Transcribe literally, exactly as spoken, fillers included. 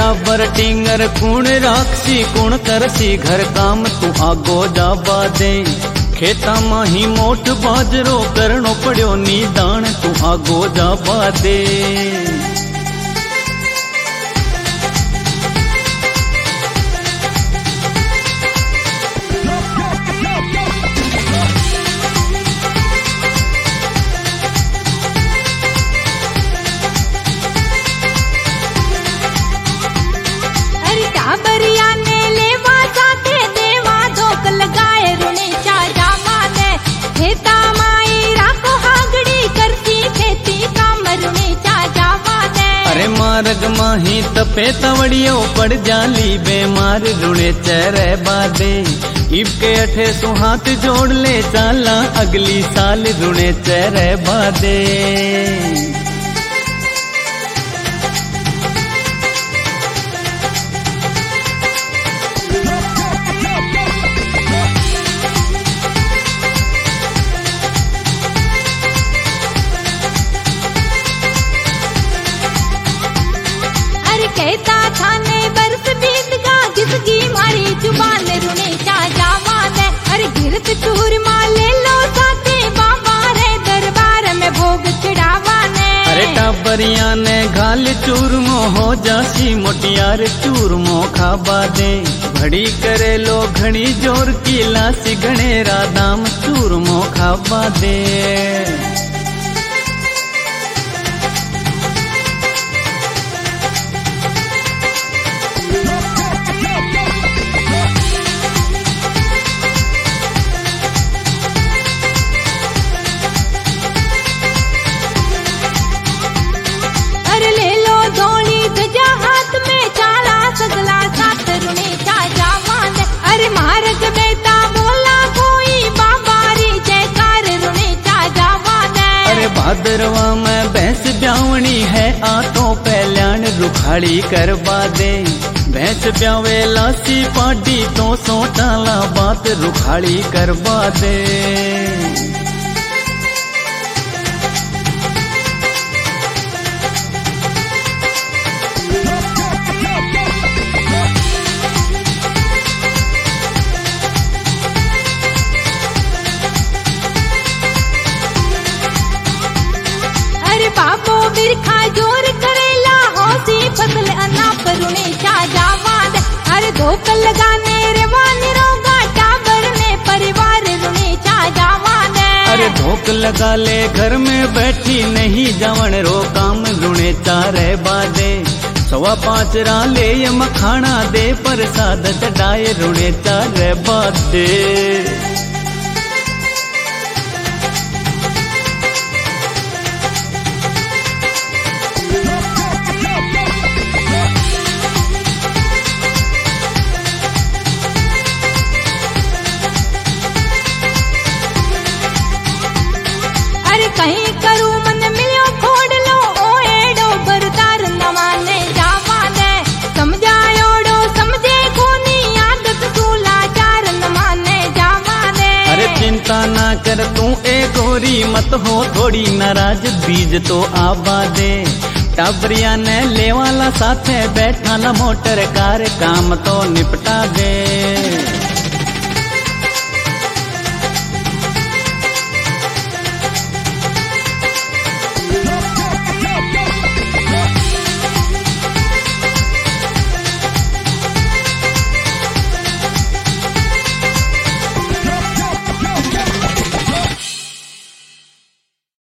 टाबर टिंगर कुण राखसी कुण करसी घर काम तू आगो जाबा दे। खेता माही मोट बाजरो करनो पड़ो निदान तू आगो जाबा दे। टाबरिया ने लेवा जाके देवा धोक लगाए रुने चा जावा दे। खेता माई राखो हागड़ी करती खेती काम रुने चा जावा दे। अरे मार्ग माही तपे तवड़ियो पड़ जाली बेमार रुणे चेहरे बादे। इब के अठे सु हाथ जोड़ ले चाला अगली साल रुणे चेहरे बादे। कहता थाने बरस बीत गा किसकी मारी जुबान रुने चा जावा दे। अरे गिरत चूर ले लो साथे बाबा रे दरबार में भोग चढ़ावा ने। अरे टाबरिया ने घाल चूरमो हो जासी मोटियार चूरमो खाबा दे। घड़ी करे लो घड़ी जोर की लासी घनेरा दाम चूरमो खाबा दे। अरे मार्ग बेटा बोला कोई बाबा री जयकार रुने चा जावा दे। अरे भादरवा में भैंस ब्यावनी है आ तो पहल्यान रुखाड़ी करवा दे। भैंस ब्यावे लासी पाडी तो सोटाला बात रुखाड़ी करवा दे। बाबो बिरखा जोर करेला होसी फसल अना परुने चा जावा दे। अरे धोक लगाने रेवानी रोगा टाबर ने परिवार रुने चा जावा दे। अरे धोक लगा ले घर में बैठी नहीं जावन रो काम रुने चारे बादे। सवा पाँच रा ले ये मखाना दे प्रसाद चढ़ाए रुने चारे बादे। कहीं करू मन मिलो खोड़ लो ओ एडो बरदार न माने जावा दे। समझायोड़ो समझे कोनी आदत तूला चार न माने जावा दे। अरे चिंता ना कर तू ए गोरी मत हो थोड़ी नाराज बीज तो आबा दे। टाबरिया ने लेवाला साथे बैठा ला मोटर कार काम तो निपटा दे।